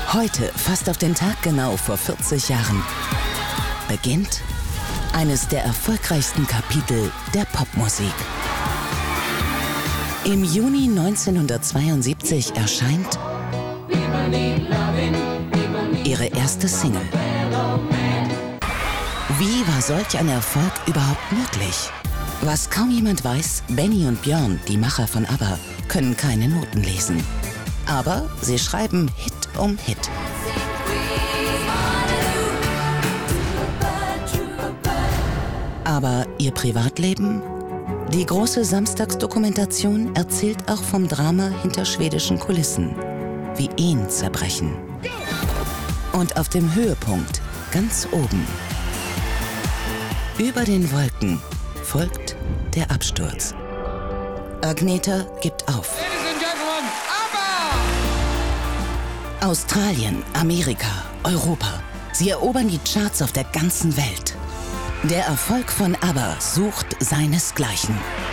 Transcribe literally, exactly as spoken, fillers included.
Heute, fast auf den Tag genau vor vierzig Jahren, beginnt eines der erfolgreichsten Kapitel der Popmusik. Im Juni neunzehnhundertzweiundsiebzig erscheint ihre erste Single. Wie war solch ein Erfolg überhaupt möglich? Was kaum jemand weiß, Benny und Björn, die Macher von ABBA, können keine Noten lesen. Aber sie schreiben Hit um Hit. Aber ihr Privatleben? Die große Samstagsdokumentation erzählt auch vom Drama hinter schwedischen Kulissen, wie Ehen zerbrechen. Und auf dem Höhepunkt, ganz oben, über den Wolken, folgt der Absturz. Agnetha gibt auf. Australien, Amerika, Europa. Sie erobern die Charts auf der ganzen Welt. Der Erfolg von ABBA sucht seinesgleichen.